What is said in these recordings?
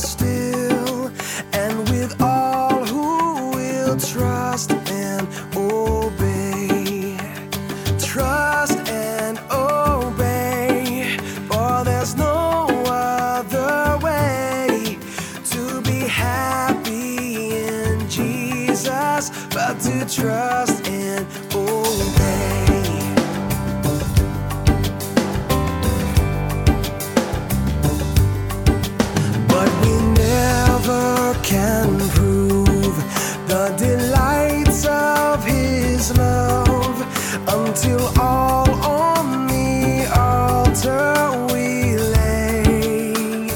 still, and with all who will trust and obey. Trust and obey, for there's no other way to be happy in Jesus but to trust and obey. Can prove the delights of His love until all on the altar we lay.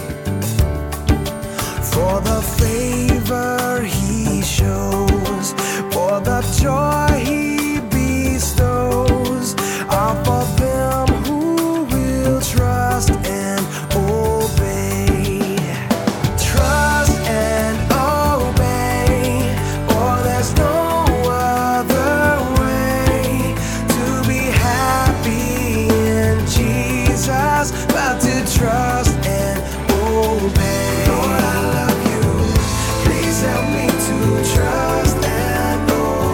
For the favor He shows, for the joy He bestows, are for them who will trust and obey. About to trust and obey. Lord, I love you. Please help me to trust and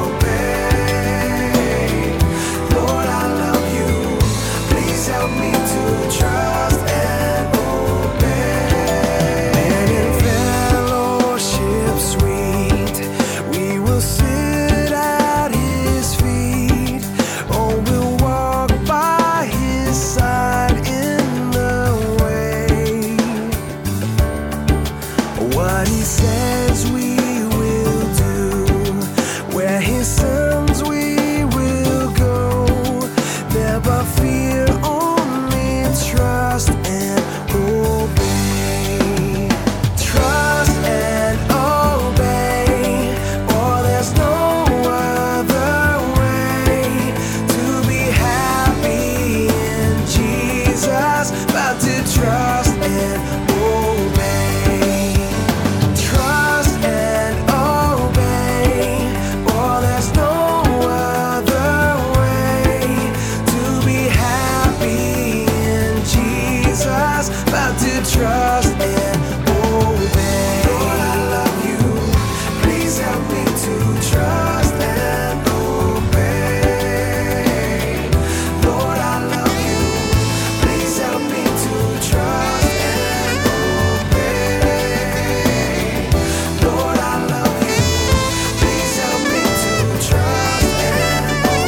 obey. Lord, I love you. Please help me to trust and obey. And in fellowship sweet, we will sit at His feet. Oh, we'll walk by His side. What He says we will do, where He sends we will go. Never fear, only trust and obey. Trust and obey, for there's no other way to be happy in Jesus but to trust and obey. About to trust and obey. Lord, I love you. Please help me to trust and obey. Lord, I love you. Please help me to trust and obey. Lord, I love you. Please help me to trust and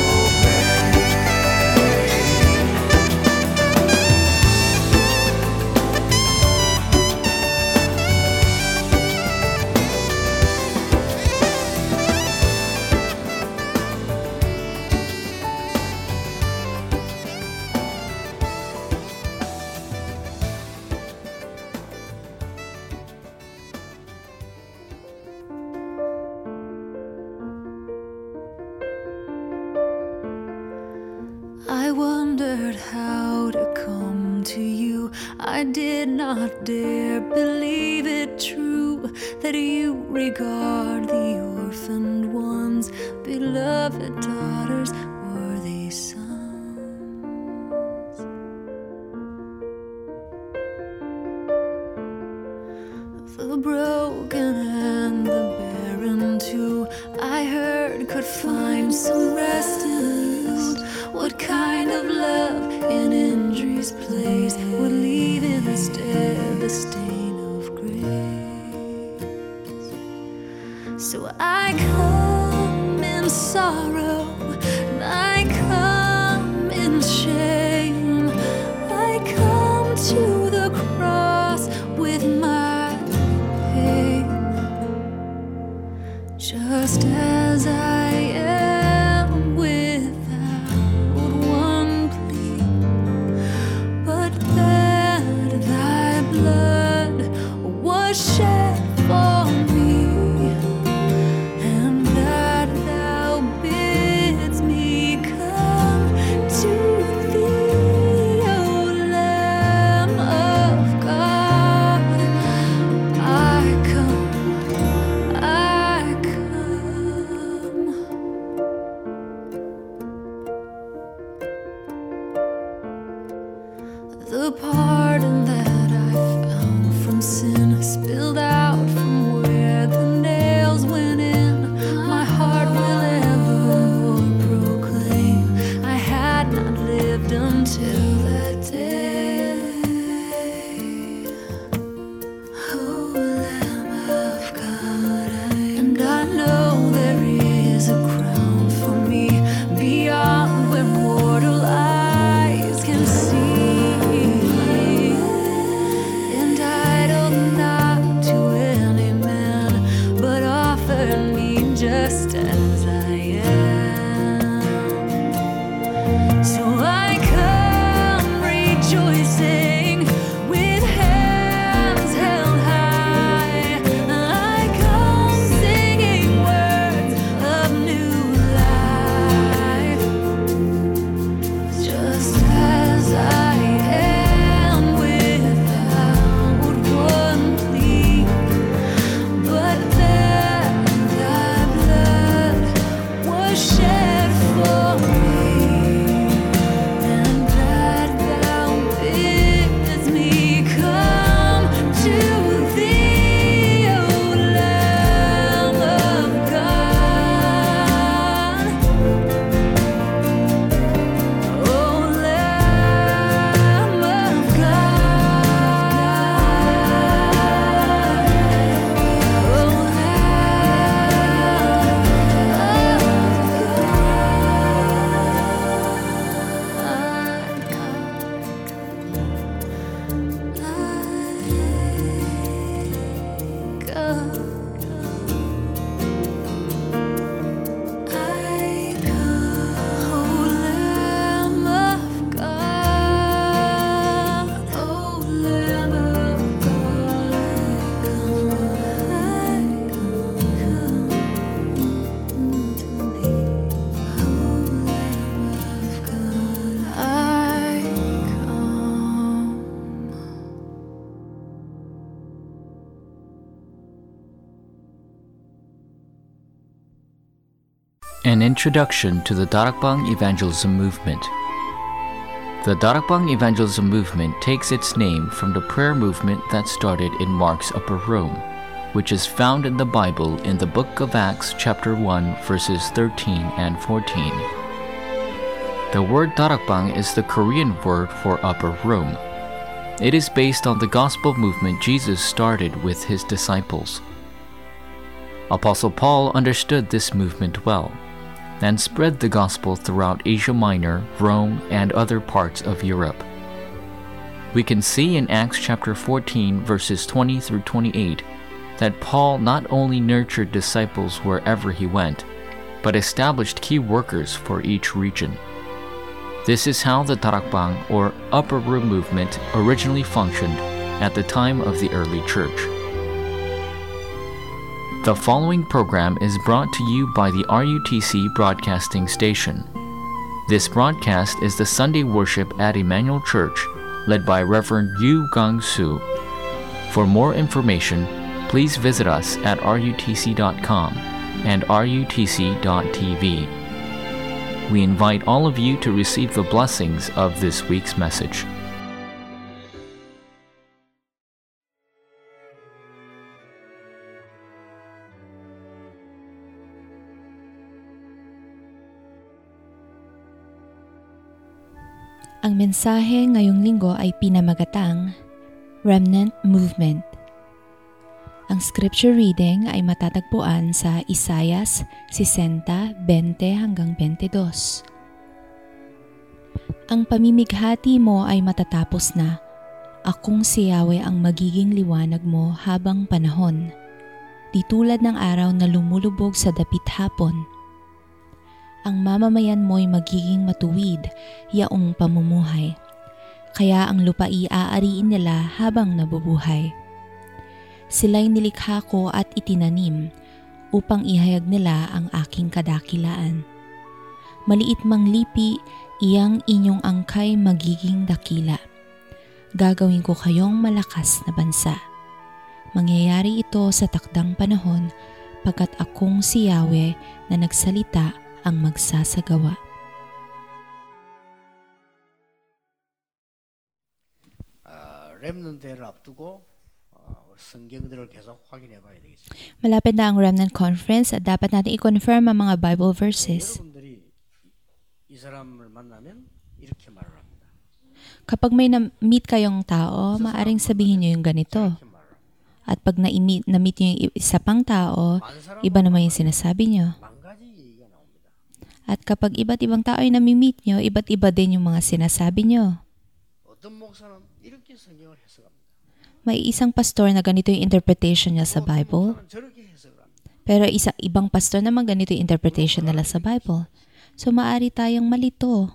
I wondered how to come to you. I did not dare believe it true, that you regard the orphaned ones, beloved daughters, worthy sons. The broken and the barren too, I heard could find some rest in you. What kind of love in injury's place would leave instead the stain of grace? So I come in sorrow, and I come in shame. I come to the cross with my pain, just as I am without one plea, but that thy blood was shed for me, and that thou bidst An introduction to the Darakbang Evangelism Movement. The Darakbang Evangelism Movement takes its name from the prayer movement that started in Mark's Upper Room, which is found in the Bible in the book of Acts chapter 1 verses 13 and 14. The word Darakbang is the Korean word for upper room. It is based on the gospel movement Jesus started with his disciples. Apostle Paul understood this movement well and spread the gospel throughout Asia Minor, Rome, and other parts of Europe. We can see in Acts chapter 14 verses 20 through 28 that Paul not only nurtured disciples wherever he went, but established key workers for each region. This is how the Darakbang or upper room movement originally functioned at the time of the early church. The following program is brought to you by the RUTC Broadcasting Station. This broadcast is the Sunday worship at Emmanuel Church, led by Reverend Yu Gang-soo. For more information, please visit us at rutc.com and rutc.tv. We invite all of you to receive the blessings of this week's message. Ang mensahe ngayong linggo ay pinamagatang Remnant Movement. Ang scripture reading ay matatagpuan sa Isaias 60:20 hanggang 22. Ang pamimighati mo ay matatapos na. Akong si Yahweh ang magiging liwanag mo habang panahon. Di tulad ng araw na lumulubog sa dapit hapon. Ang mamamayan mo'y magiging matuwid, yaong pamumuhay. Kaya ang lupa iaariin nila habang nabubuhay. Sila'y nilikha ko at itinanim upang ihayag nila ang aking kadakilaan. Maliit mang lipi, iyang inyong angkay magiging dakila. Gagawin ko kayong malakas na bansa. Mangyayari ito sa takdang panahon pagkat akong si Yahweh na nagsalita ang magsasagawa. 렘넌트를 앞두고 성경들을 계속 확인해 봐야 되겠습니다. Malapit na ang Remnant Conference at dapat natin i-confirm ang mga Bible verses. 여러분들이 이 사람을 만나면 이렇게 말을 합니다. Kapag may na-meet kayong tao, maaring sabihin nyo yung ganito. At pag na-meet nyo yung isa pang tao, iba naman yung sinasabi nyo. At kapag iba't ibang tao ay nami-meet nyo, iba't iba din yung mga sinasabi nyo. May isang pastor na ganito yung interpretation niya sa Bible. Pero ibang pastor naman ganito yung interpretation nila sa Bible. So maaari tayong malito.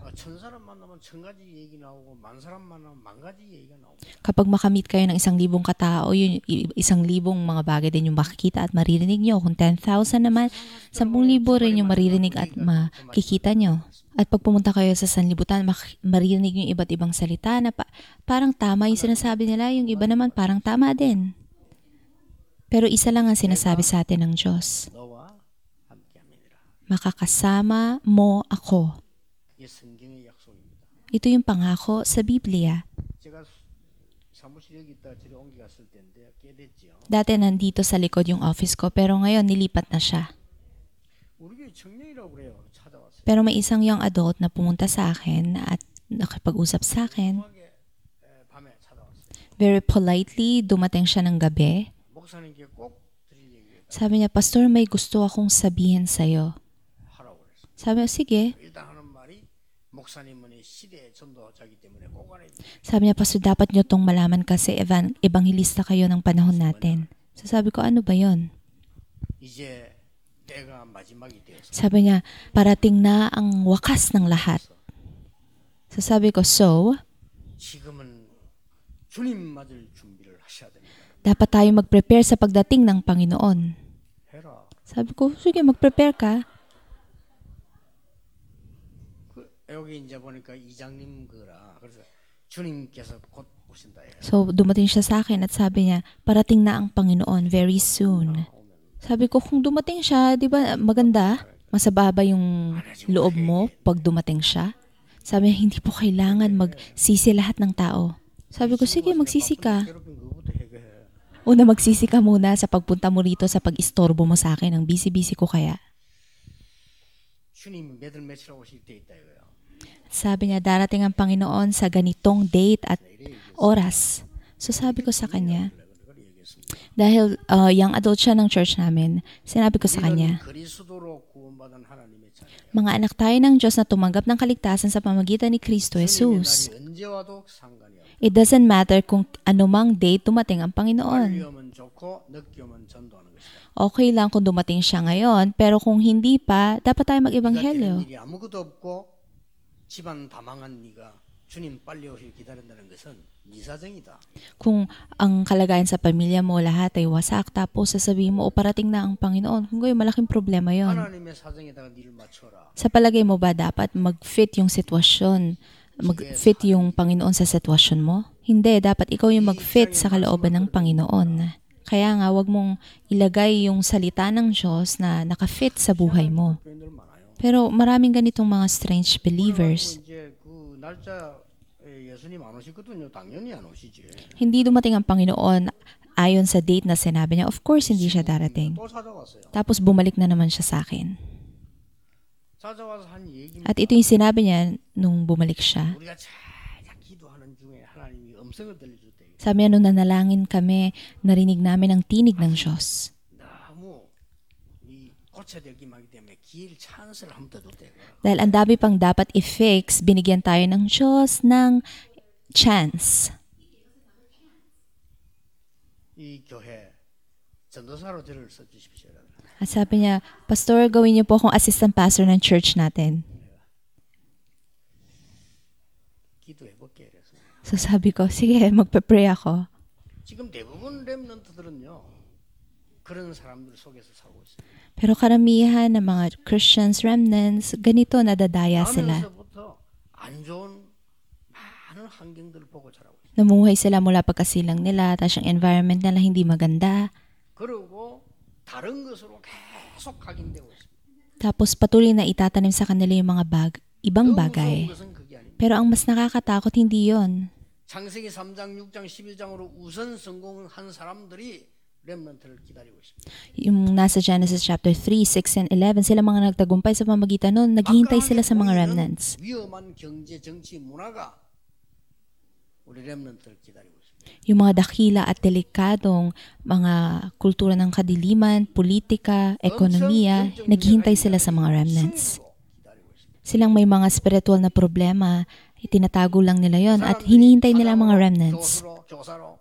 Kapag makamit kayo ng 1,000 katao, yun 1,000 mga bagay din yung makikita at maririnig nyo. Kung 10,000 naman, 10,000 rin yung maririnig at makikita nyo. At pag pumunta kayo sa sanlibutan, maririnig yung iba't ibang salita na parang tama yung sinasabi nila, yung iba naman parang tama din. Pero isa lang ang sinasabi sa atin ng Diyos. Makakasama mo ako. Ito yung pangako sa Biblia. Dati nandito sa likod yung office ko, pero ngayon nilipat na siya. Pero may isang young adult na pumunta sa akin at nakipag-usap sa akin. Very politely, dumating siya ng gabi. Sabi niya, Pastor, may gusto akong sabihin sa'yo. Sabi niya, sige. Sabi niya, Pastor, dapat niyo tong malaman kasi evangelista kayo ng panahon natin. So sabi ko, ano ba yon? 이제 때가 마지막이 되어서 Sabi niya, parating na ang wakas ng lahat. So sabi ko, so, 지금은 주님 맞을 준비를 하셔야 됩니다. dapat tayo mag-prepare sa pagdating ng Panginoon. 해라. Sabi ko, sige, mag-prepare ka. 여기 이제 보니까 이장님 거라. 그래서 주님께서 곧 오신다. So dumating siya sa akin at sabi niya, parating na ang Panginoon very soon. Sabi ko, kung dumating siya, di ba maganda? Masababa yung loob mo pag dumating siya. Sabi niya, hindi po kailangan magsisi lahat ng tao. Sabi ko, sige, magsisi ka. Una, magsisi ka muna sa pagpunta mo rito sa pag-istorbo mo sa akin. Ang busy-busy ko kaya. 주님이 몇월 며칠 오실 때 있다 이거야. Sabi niya, darating ang Panginoon sa ganitong date at oras. So sabi ko sa kanya, dahil young adult siya ng church namin, sinabi ko sa kanya, 그리스도로 구원받은 하나님의 자녀. mga anak tayo ng Diyos na tumanggap ng kaligtasan sa pamagitan ni Kristo Jesus. 언제 와도 상관이 없어. It doesn't matter kung anumang date dumating ang 빨리 Panginoon. 오면 좋고 늦게 오면 전도하는 것이다. Okay lang kung dumating siya ngayon, pero kung hindi pa, dapat tayo 네가 되는 mag-ebanghelyo. 일이 아무것도 없고 집안 다 망한 네가 주님 빨리 오실 기다린다는 것은 네 사정이다. Kung ang kalagayan sa pamilya mo lahat ay wasak, tapos sasabihin mo, o parating na ang Panginoon, kung gayon, malaking problema yon. 하나님의 사정에다가 니를 맞춰라. Sa palagay mo ba dapat mag-fit yung sitwasyon? Mag-fit yung Panginoon sa sitwasyon mo? Hindi, dapat ikaw yung mag-fit sa kalooban ng Panginoon. Kaya nga, wag mong ilagay yung salita ng Diyos na naka-fit sa buhay mo. 교인들 많아요. Pero maraming ganitong mga strange believers. 이제 그 날짜에 예수님 안 오시거든요. 당연히 안 오시지. Hindi dumating ang Panginoon ayon sa date na sinabi niya. Of course, hindi siya darating. 또 찾아왔어요. Tapos bumalik na naman siya sa akin. 찾아와서 한 얘기입니다. At ito yung sinabi niya nung bumalik siya. 우리가 잘 기도하는 중에 하나님이 음성을 들려줄 때 Sabi niya, nung nanalangin kami, narinig namin ang tinig ng Diyos. 너무 이 고쳐야 될 기만 하기 때문에 길 찬스를 한번 더 줬대요. Dahil ang dami pang dapat i-fix, binigyan tayo ng Diyos ng chance. 이 교회 전도사로 저를 써주십시오. At sabi niya, Pastor, gawin niyo po akong assistant pastor ng church natin. 기도해 볼게 그래서 So sabi ko, sige, magpe-pray ako. 지금 대부분 렘넌트들은요 그런 사람들 속에서 살고 있어요. Pero karamihan ng mga Christians, remnants, ganito nadadaya sila. 나면서부터 안 좋은 많은 환경들을 보고 자라고 있어요. Namuhay sila mula pagkasilang nila, tapos yung environment nila hindi maganda. 그리고 다른 것으로 계속 각인되고 있습니다. Tapos patuloy na itatanim sa kanila yung mga ibang 더 무서운 bagay. 것은 그게 아닙니다. Pero ang mas nakakatakot, hindi yon. 창세기 3장, 6장, 11장으로 우선 성공한 사람들이 렘넌트를 기다리고 있습니다. Yung nasa Genesis chapter 3, 6, and 11, sila mga nagtagumpay sa pamagitan nun, naghihintay sila sa mga remnants. 위험한 경제, 정치, 문화가 우리 렘넌트를 기다리고 있습니다. Yung mga dakila at delikadong mga kultura ng kadiliman, politika, ekonomiya, naghihintay sila sa mga remnants. 기다리고 있습니다. Silang may mga spiritual na problema, itinatago lang nila yon at hinihintay nila ang mga remnants. 교사로,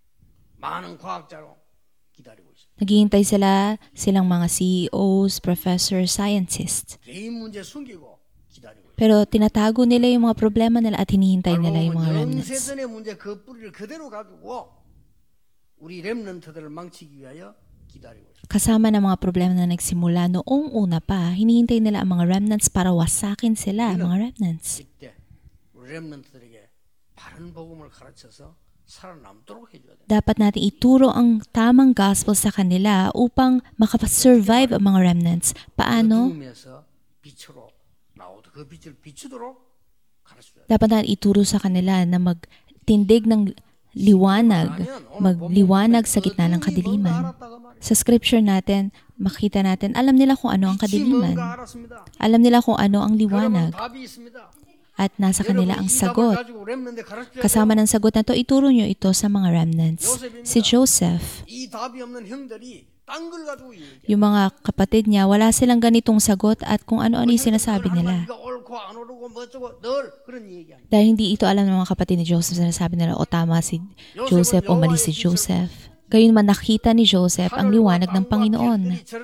많은 과학자로 기다리고 있습니다. Naghihintay silang mga CEOs, professors, scientists. 개인 문제 숨기고 기다리고 있습니다. Pero tinatago nila yung mga problema nila at hinihintay nila yung mga remnants. 영세전의 문제 그 뿌리를 그대로 가지고 우리 렘넌트들을 망치기 위하여 기다리고 있습니다. Kasama ng mga problema na nagsimula noong una pa, hinihintay nila ang mga remnants para wasakin sila, mga remnants. 이때 우리 렘넌트들에게 바른 복음을 가르쳐서 살아남도록 해줘야 됩니다. Dapat natin ituro ang tamang gospel sa kanila upang makasurvive ang mga remnants. Paano? 어둠에서 빛으로 나오도록 그 빛을 비추도록 가르쳐줘야 됩니다. Dapat natin ituro sa kanila na magtindig ng liwanag, magliwanag sa gitna ng kadiliman. Sa scripture natin, makita natin, alam nila kung ano ang kadiliman. 뭔가 알았습니다. Alam nila kung ano ang 그러면 liwanag. 답이 있습니다. At nasa kanila ang sagot. 가지고 렘넌트에 가르쳐야 Kasama ng sagot na to, ituro nyo ito sa mga remnants. Si Joseph, 이 답이 없는 형들이 딴 걸 가지고 얘기해. yung mga kapatid niya, wala silang ganitong sagot at kung ano-ano yung sinasabi nila. 네가 옳고 안 옳고 뭐 어쩌고 늘 그런 얘기하는. Dahil hindi ito alam ng mga kapatid ni Joseph, sinasabi nila, o tama si Joseph o mali si Joseph. Gayunman nakita ni Joseph ang liwanag ng Panginoon.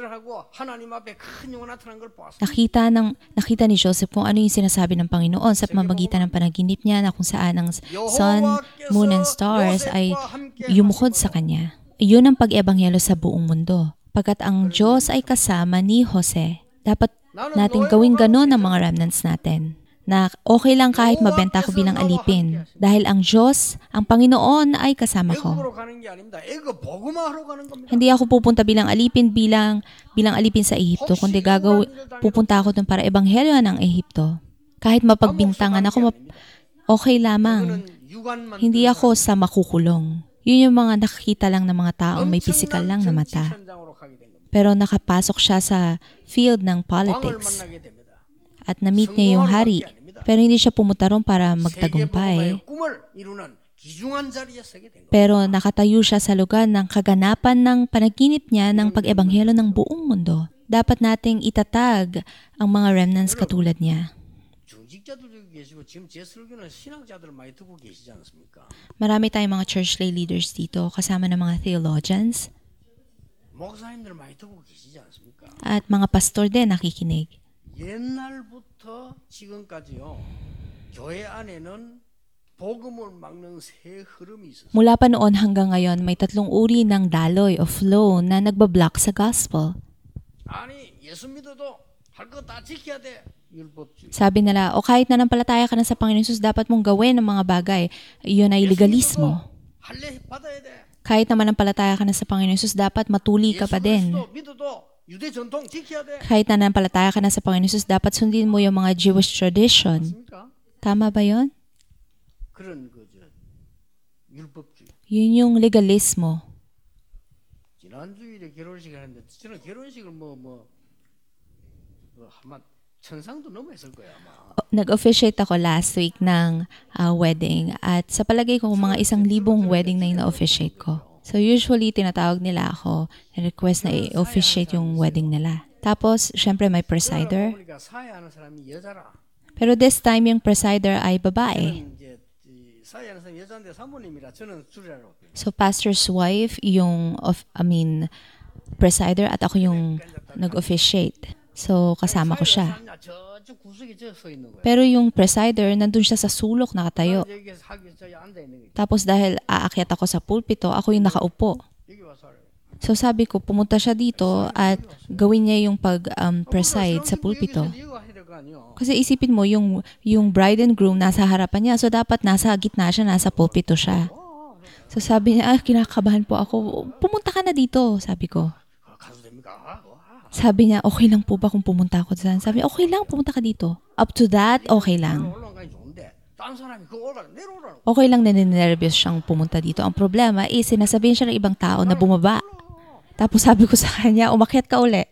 Nakita ni Joseph kung ano yung sinasabi ng Panginoon sa pamamagitan ng panaginip niya na kung saan ang sun, moon, and stars ay yumukhod sa kanya. Iyon ang pag-ebanghelo sa buong mundo. Pagkat ang Diyos ay kasama ni Jose, dapat natin gawing ganon ang mga remnants natin. Na okay lang kahit mabenta ko bilang alipin. Dahil ang Diyos, ang Panginoon ay kasama ko. Hindi ako pupunta bilang alipin sa Ehipto, kundi pupunta ako dun para ebanghelyo ng Ehipto. Kahit mapagbintangan ako, okay lamang. Hindi ako sa makukulong. Yun yung mga nakikita lang ng mga taong may physical lang na mata. Pero nakapasok siya sa field ng politics. At na-meet niya yung hari. Pero hindi siya pumunta ron para magtagumpay. Pero nakatayo siya sa lugar ng kaganapan ng panaginip niya ng pag-ebanghelo ng buong mundo. Dapat nating itatag ang mga remnants katulad niya. Marami tayong mga church lay leaders dito, kasama ng mga theologians. At mga pastor din nakikinig. 옛날부터 지금까지요. 교회 안에는 복음을 막는 세 흐름이 있었어요. Mula pa noon hanggang ngayon, may tatlong uri ng daloy o flow na nagbablock sa gospel. 아니, 예수 믿어도 할 거 다 지켜야 돼. 율법주의. Sabi nila, o kahit nananampalataya ka na sa Panginoon Jesus, dapat mong gawin ang mga bagay. Iyon ay legalismo. 할례 받아야 돼. Kahit naman nananampalataya ka na sa Panginoon Jesus, dapat matuli ka pa din. 믿어도 유대 전통 지켜야 돼. Kahit nananampalataya ka na sa Panginoon Jesus, dapat sundin mo yung mga Jewish tradition. Tama ba yon? 그런 거죠. 율법주의. Yun yung legalismo. 지난주일에 결혼식을 했는데 저는 결혼식을 아마 천상도 넘어했을 거야 아마. Nag-officiate ako last week ng wedding at sa palagay ko mga 1,000 wedding na yung na-officiate ko. So usually tinatawag nila ako, request na i-officiate yung wedding nila. Tapos syempre may presider. Pero this time yung presider ay babae. So pastor's wife yung presider at ako yung nag-officiate. So kasama ko siya. Pero yung presider, nandun siya sa sulok nakatayo. Tapos dahil aakyat ako sa pulpito, ako yung nakaupo. So sabi ko, pumunta siya dito at gawin niya yung pag-preside sa pulpito. Kasi isipin mo, yung bride and groom nasa harapan niya. So dapat nasa gitna siya, nasa pulpito siya. So sabi niya, kinakabahan po ako. Pumunta ka na dito, sabi ko. Sabi niya, okay lang po ba kung pumunta ako dyan? Sabi niya, okay lang, pumunta ka dito. Up to that, okay lang. Okay lang na ninervyos siyang pumunta dito. Ang problema sinasabihin siya ng ibang tao na bumaba. Tapos sabi ko sa kanya, umakyat ka uli.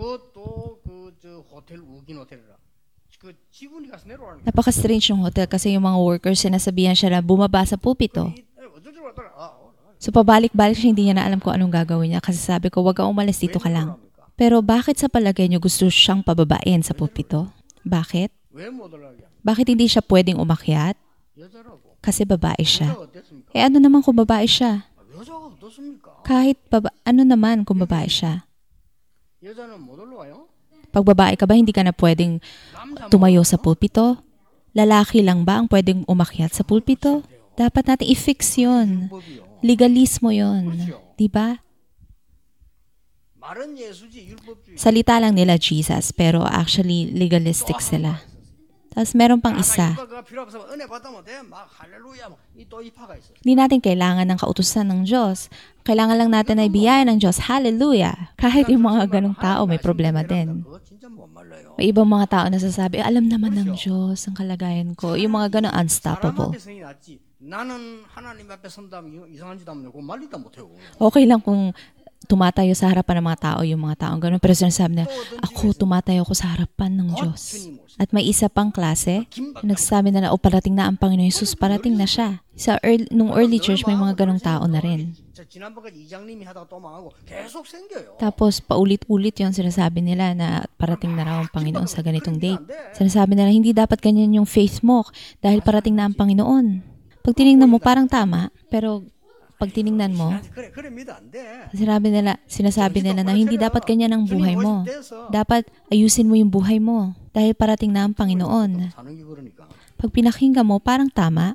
Napaka-strange ng hotel kasi yung mga workers sinasabihan siya na bumaba sa pulpito. So pabalik-balik siya, hindi niya na alam kung anong gagawin niya kasi sabi ko, wag kang umalis, dito ka lang. Pero bakit sa palagay niyo gusto siyang pababain sa pulpito? Bakit? Bakit hindi siya pwedeng umakyat? Kasi babae siya. Ano naman kung babae siya? Kahit ano naman kung babae siya? Pag babae ka ba, hindi ka na pwedeng tumayo sa pulpito? Lalaki lang ba ang pwedeng umakyat sa pulpito? Dapat natin i-fix yun. Legalismo yun. Diba? Salita lang nila Jesus, pero actually legalistic sila. Tapos meron pang isa. Hindi natin kailangan ng kautusan ng Diyos. Kailangan lang natin ay biyaya ng Diyos. Hallelujah! Kahit yung mga ganong tao may problema din. May ibang mga tao na sasabi, alam naman ng Diyos ang kalagayan ko. Yung mga ganong unstoppable. Okay lang kung tumatayo sa harapan ng mga tao yung mga taong gano'n. Pero sinasabi na, ako tumatayo ko sa harapan ng Diyos. At may isa pang klase, nagsasabi na parating na ang Panginoon Jesus, parating na siya. Nung early church, may mga ganong tao na rin. Tapos paulit-ulit yung sinasabi nila na parating na raw ang Panginoon sa ganitong date. Sinasabi nila, hindi dapat ganyan yung faith mo dahil parating na ang Panginoon. Pag tinignan mo, parang tama, pero pag tiningnan mo, 그래 믿어 안 돼. sinasabi nila na hindi dapat ganyan ang buhay mo. Dapat ayusin mo yung buhay mo dahil parating na ang Panginoon. 사는 게 그러니까. Pag pinakinggan mo, parang tama.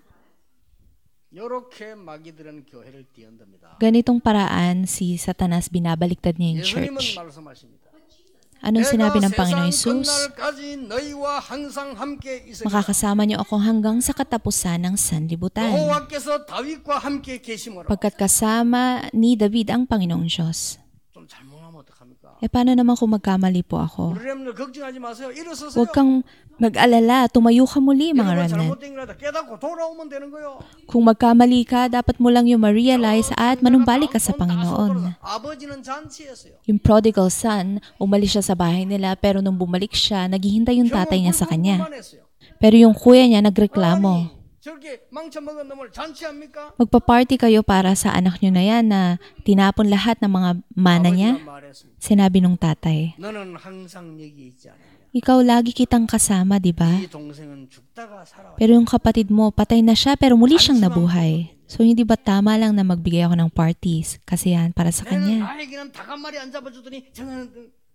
이렇게 마귀들은 교회를 뒤흔듭니다. Ganitong paraan si Satanas binabaliktad niya yung 예수님은 church. 말씀하십니다. Anong sinabi ng Panginoong 세상 Jesus? 끝날까지 너희와 항상 함께 있으리라. Makakasama niyo ako hanggang sa katapusan ng sanlibutan. 여호와께서 다윗과 함께 계심으로. Pagkat kasama ni David ang Panginoong Diyos. 좀 잘못하면 어떡합니까? Paano naman kung magkamali po ako? 우리 렘들 걱정하지 마세요. 일어서세요. Huwag kang mag-alala, tumayo ka muli mga 여러분 remnant. 잘못된 거라도 깨닫고 돌아오면 되는 거요. Kung magkamali ka, dapat mo lang yung ma-realize at manumbalik ka sa Panginoon. 아버지는 잔치했어요. Yung prodigal son, umalis siya sa bahay nila pero nung bumalik siya, naghihintay yung tatay niya sa kanya. Pero yung kuya niya nagreklamo. 저렇게 망쳐먹은 놈을 잔치합니까? Magpa-party kayo para sa anak niyo na yan na tinapon lahat ng mga mana niya? 아버지가 말했습니다. Sinabi nung tatay. 너는 항상 여기 있지 않느냐. Ikaw lagi kitang kasama, di ba? 이 동생은 죽다가 살아왔다. Pero yung kapatid mo, patay na siya pero muli siyang nabuhay. So hindi ba tama lang na magbigay ako ng parties? Kasi yan para sa 내는 kanya. 나에게는 닭 한 마리 안 잡아주더니 저는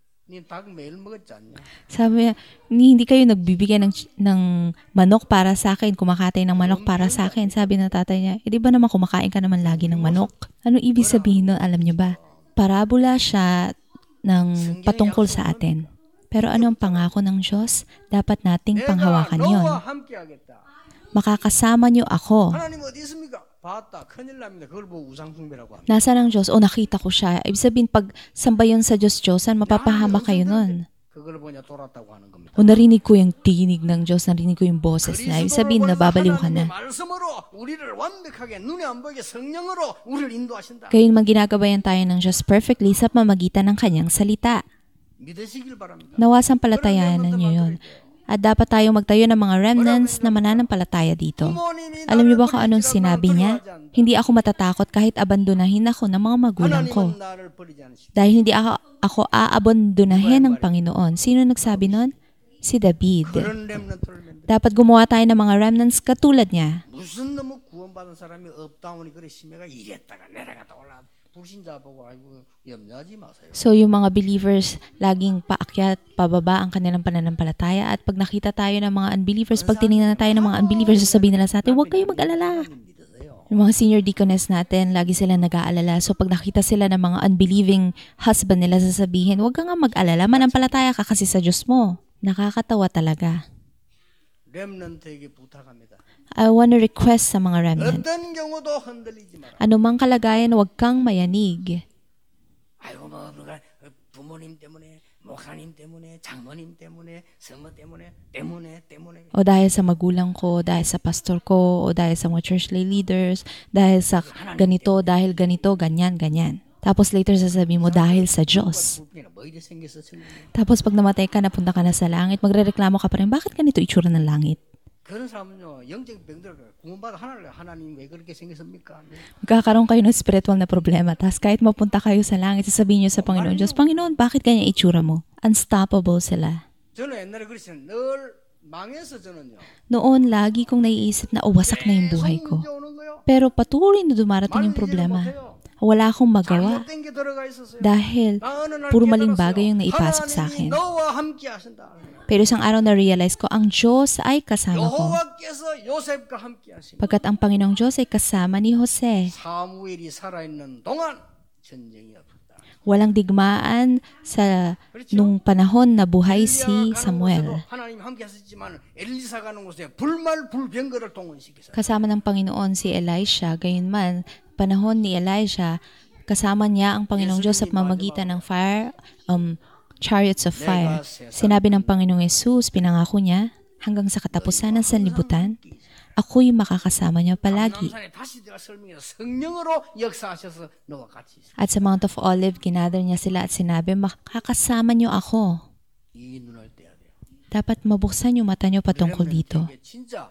니닭 매일 먹었지 않냐? Sabi niya, hindi kayo nagbibigay ng manok para sa akin, kumakatay ng manok para sa akin. Sabi ng tatay niya, di ba naman kumakain ka naman lagi ng manok? Ano ibig sabihin nun, alam niyo ba? Parabola siya ng patungkol sa atin. Pero ano ang pangako ng Diyos? Dapat nating panghawakan yon. 너와 함께하겠다. Makakasama niyo ako. 하나님 어디 있습니까? 봤다. 큰일 납니다. 그걸 보고 우상숭배라고 합니다. Nasa ng Diyos? O nakita ko siya. Ibig sabihin, pag samba yun sa Diyos-Diyosan, mapapahama kayo nun. 그걸 보냐 돌았다고 하는 겁니다. O narinig ko yung tinig ng Diyos, narinig ko yung boses na. Ibig sabihin, nababaliw ka na. 말씀으로 우리를 완벽하게 눈에 안 보이게 성령으로 우리를 인도하신다. Gayunman ginagabayan tayo ng Diyos perfectly sa pamamagitan ng kanyang salita. 믿으시길 바랍니다. Nawasan palatayanan niyo yun. At dapat tayong magtayo ng mga remnants na mananampalataya dito. Alam niyo ba kung anong sinabi niya? Hindi ako matatakot kahit abandonahin ako ng mga magulang ko. 하나님은 나를 버리지 않으시고 Dahil hindi ako aabandonahin ng Panginoon. Sino nagsabi nun? Si David. 그런 렘넌트를 만들. Dapat gumawa tayo ng mga remnants katulad niya. 무슨 너무 구원받은 사람이 업다운이 그래 심해가 이랬다가 내려갔다 올라 불신자 보고 아이고 염려하지 마세요. So yung mga believers, laging paakyat, pababa ang kanilang pananampalataya. At pag nakita tayo ng mga unbelievers, pag tinignan na tayo ng mga unbelievers, sasabihin nila sa atin, huwag kayong mag-alala. 믿으세요. Yung mga senior deaconess natin, lagi sila nag-aalala. So pag nakita sila ng mga unbelieving husband nila, sasabihin, huwag ka nga mag-alala, manampalataya ka kasi sa Diyos mo. Nakakatawa talaga. 렘넌트에게 부탁합니다. I want to request sa mga remnant. 어떤 경우도 흔들리지 마라. Anumang kalagayan, huwag kang mayanig. 아이고 뭐 누가 부모님 때문에 목사님 때문에 장모님 때문에 성모 때문에 O dahil sa magulang ko, dahil sa pastor ko, o dahil sa mga church lay leaders, dahil sa ganito, dahil ganito, ganyan, ganyan. Tapos later sasabihin mo, dahil sa Diyos. 불편해 뭐 이래 생겼어 지금. Tapos pag namatay ka, napunta ka na sa langit, magrereklamo ka pa rin, bakit ganito itsura ng langit? 그런 사람은요 영적 병들 구원받아 하나님 왜 그렇게 생겼습니까? Magkakaroon kayo ng spiritual na problema. Tapos kahit mapunta kayo sa langit, sasabihin nyo sa Panginoon Diyos, Panginoon, bakit ganyan itsura mo? Unstoppable sila. 저는 옛날에 그랬어요. 늘 망해서 저는요. Noon, lagi kong naiisip na wasak na yung buhay ko. 문제 오는 거요. Pero patuloy na dumarating yung problema. Wala akong magawa. 잘못된 게 들어가 있었어요. Dahil 나 어느 날 puro maling 깨달았어요. bagay yung naipasok sa 하나님이 akin. 너와 함께 하신다. Pero isang araw na-realize ko, ang Diyos ay kasama ko. 여호와께서 요셉과 함께 하십니다. Pagkat ang Panginoong Diyos ay kasama ni Jose. 사무엘이 살아있는 동안 전쟁이 없었다. Walang digmaan sa nung panahon na buhay si Samuel. 하나님 함께 하셨지만 엘리사 가는 곳에 불말 불병거를 동원시키사. Kasama ng Panginoon si Elisha, gayunman, panahon ni Elijah, kasama niya ang Panginoong Diyos sa pamamagitan ng chariots of fire. Sinabi ng Panginoong Yesus, pinangako niya, hanggang sa katapusan ng sanlibutan, ako'y makakasama niyo palagi. 감람산에 다시 내가 설명해서 성령으로 역사하셔서 너와 같이 있어. At sa Mount of Olive, ginather niya sila at sinabi, makakasama niyo ako. 이 눈을 떼야 돼요. Dapat mabuksan yung mata niyo patungkol dito. 렘넌트에게 진짜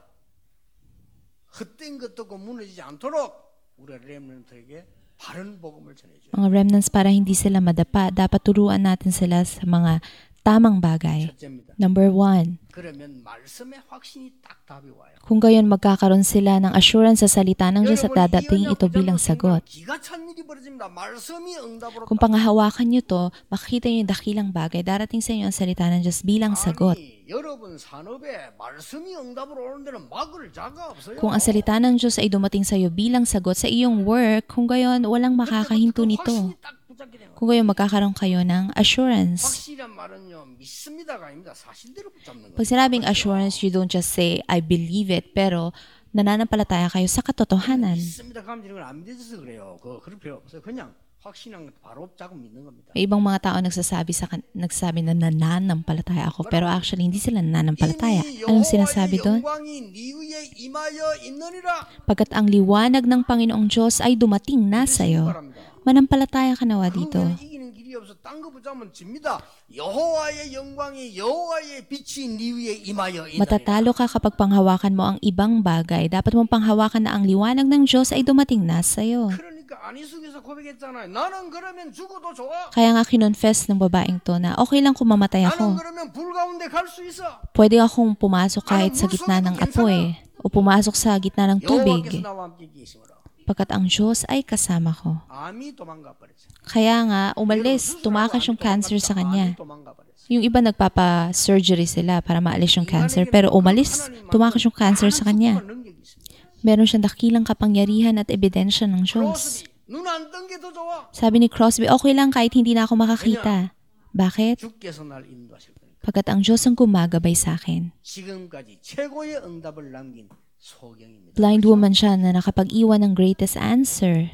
헛된 것도 무너지지 않도록 우리 렘넌트에게 바른 복음을 전해줘요. Mga remnants para hindi sila madapa, dapat turuan natin sila sa mga tamang bagay. 첫째입니다. Number 1, 그러면 말씀의 확신이 딱 답이 와요. Kung gayon, magkakaroon sila ng assurance sa salita ng Diyos at dadating ito bilang sagot. 기가 찬 일이 벌어집니다. 말씀이 응답으로. Kung pangahawakan nyo to, makikita nyo yung dakilang bagay. Darating sa inyo ang salita ng Diyos bilang sagot. 아니, 여러분 산업에 말씀이 응답으로 오는 데는 막을 자가 없어요. Kung ang salita ng Diyos ay dumating sa iyo bilang sagot sa iyong work, kung gayon, walang makakahinto nito. 확신이 딱 붙잡게 되는 거예요. Kung gayon, magkakaroon kayo ng assurance. 확실한 말은요, 믿습니다가 아닙니다. 사실대로 붙잡는 거예요. Pag sinabing assurance, you don't just say, I believe it, pero nananampalataya kayo sa katotohanan. 믿습니다. 감지는 걸 안 믿어서 그래요. 그럴 필요 없어요. 그냥 확신한 거 바로 잡고 믿는 겁니다. May ibang mga tao nagsasabi na nananampalataya ako, pero actually hindi sila nananampalataya. Anong sinasabi doon? 영광이 네 위에 임하여 있느니라. Pagkat ang liwanag ng Panginoong Diyos ay dumating na sa iyo. Manampalataya ka nawa dito. 그거는 이기는 길이 없어. 딴 거 붙잡으면 집니다. 여호와의 영광이 여호와의 빛이 네 위에 임하여 있느니라. Matatalo ka kapag panghawakan mo ang ibang bagay. Dapat mong panghawakan na ang liwanag ng Diyos ay dumating na sa iyo. 그러니까 안희숙에서 고백했잖아요. 나는 그러면 죽어도 좋아. Kaya nga kinonfess ng babaeng to na okay lang kung mamatay 나는 ako. 그러면 불 가운데 갈 수 있어. Pwede akong pumasok kahit sa gitna ng apoy o pumasok sa gitna ng tubig. 여호와께서 나와 함께 계시므로. Pagkat ang Diyos ay kasama ko. 암이 도망가 버렸어요. Kaya nga, umalis, tumakas yung cancer sa kanya. 암이 도망가 버렸어요. Yung iba nagpapa-surgery sila para maalis yung cancer, pero umalis, tumakas yung cancer sa kanya. 능력이 있습니다. Meron siyang dakilang kapangyarihan at ebidensya ng Diyos. 눈안 뜬 게 더 좋아. Sabi ni Crosby, okay lang kahit hindi na ako makakita. Bakit? 주께서 날 인도하실 거니까. Pagkat ang Diyos ang gumagabay sa akin. 지금까지 최고의 응답을 남긴 소경입니다. Blind woman siya na nakapag-iwan ng greatest answer.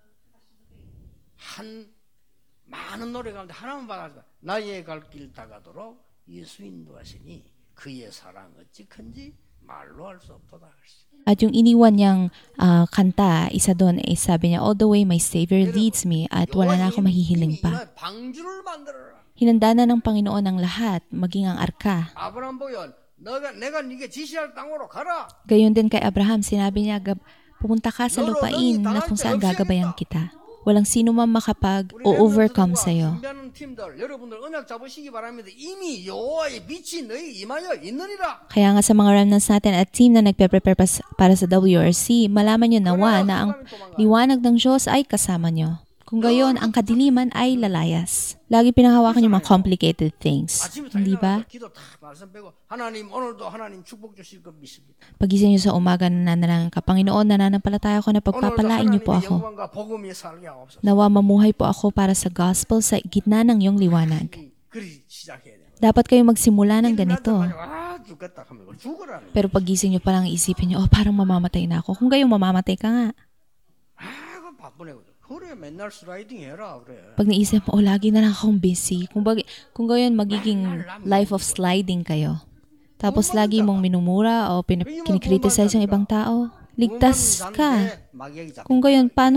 한 많은 노래 가운데 하나만 받아서 나의 갈 길 다가도록 예수 인도하시니 그의 사랑 어찌 큰지 말로 할 수 없도다. At yung iniwan niyang kanta, isa doon ay sabi niya, all the way my Savior leads me at wala na ako mahihiling pa. 방주를 만들어라. Hinanda na ng Panginoon ang lahat, maging ang arka. 아브라함 보여 내가 네게 지시할 땅으로 가라. Gayon din kay Abraham, sinabi niya, pumunta ka sa lupain na kung saan gagabayan kita. Walang sino man makapag-overcome sa'yo. 준비하는 팀들 여러분들 언약 잡으시기 바랍니다. 이미 여호와의 빛이 너희 임하여 있느니라. Kaya nga sa mga remnants natin at team na nagpe-prepare para sa WRC, malaman nyo nawa na ang liwanag ng Diyos ay kasama nyo. Kung gayon, ang kadiliman ay lalayas. Lagi pinanghawakan yung mga complicated things. Hindi ba? 기도 다 말씀 빼고 하나님 오늘도 하나님 축복 주실 것 믿습니다. Pagising nyo sa umaga, nananalangin ka, Panginoon, nananampalataya ko na pagpapalain niyo po ako. 영광과 복음이 살게 하옵소서. Nawa mamuhay po ako para sa gospel sa gitna ng iyong liwanag. 그리 시작해야 돼요. Dapat kayong magsimula ng ganito. 아 죽겠다 하면 죽으라는. Pero pagising nyo palang isipin nyo, parang mamamatay na ako. Kung gayon, mamamatay ka nga. 그 바쁘네. 그래 맨날 슬라이딩 해라 그래. Pag naisip mo, lagi na lang akong busy. Kung gayon, magiging life of sliding kayo. Tapos lagi mong minumura o kinikriticize ang ibang tao. Ligtas ka. Kung gayon, paano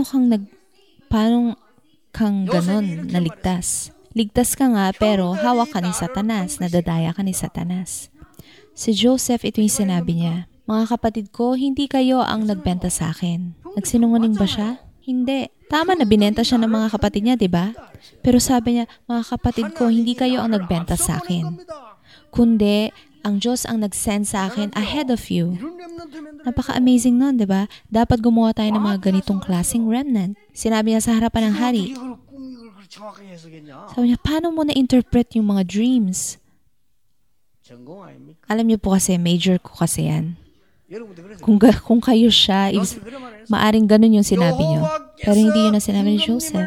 kang ganon na ligtas? Ligtas ka nga, pero hawak ka ni Satanas, nadadaya ka ni Satanas. Si Joseph, ito yung sinabi niya, mga kapatid ko, hindi kayo ang nagbenta sa akin. Nagsinungaling ba siya? Hindi. Tama na binenta siya ng mga kapatid niya, di ba? Pero sabi niya, mga kapatid ko, hindi kayo ang nagbenta sa akin. Kundi, ang Diyos ang nag-send sa akin ahead of you. Napaka-amazing nun, di ba? Dapat gumawa tayo ng mga ganitong klaseng remnant. Sinabi niya sa harapan ng hari. Sabi niya, paano mo na-interpret yung mga dreams? Alam niyo po kasi, major ko kasi yan. Kung kayo siya, maaring ganun yung sinabi niyo. Pero hindi yun ang sinabi ni Joseph.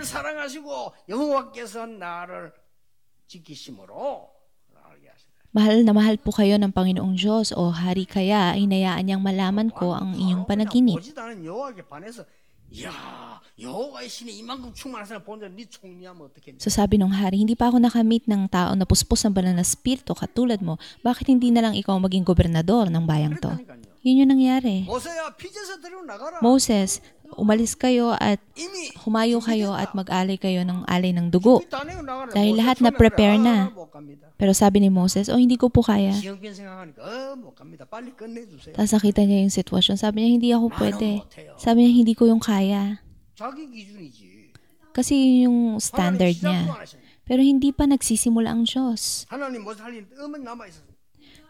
Mahal na mahal po kayo ng Panginoong Diyos o hari kaya, hinayaan niyang malaman ko ang inyong panaginip. So sabi nung hari, hindi pa ako nakamit ng tao na puspos ng banal na spirito katulad mo. Bakit hindi na lang ikaw maging gobernador ng bayang to? Yun yung nangyari. Moses, umalis kayo at humayo kayo at mag-alay kayo ng alay ng dugo. Dahil lahat na prepare na. Pero sabi ni Moses, hindi ko po kaya. Tapos nakita niya yung sitwasyon. Sabi niya, hindi ako pwede. Sabi niya, hindi ko yung kaya. Kasi yung standard niya. Pero hindi pa nagsisimula ang Diyos.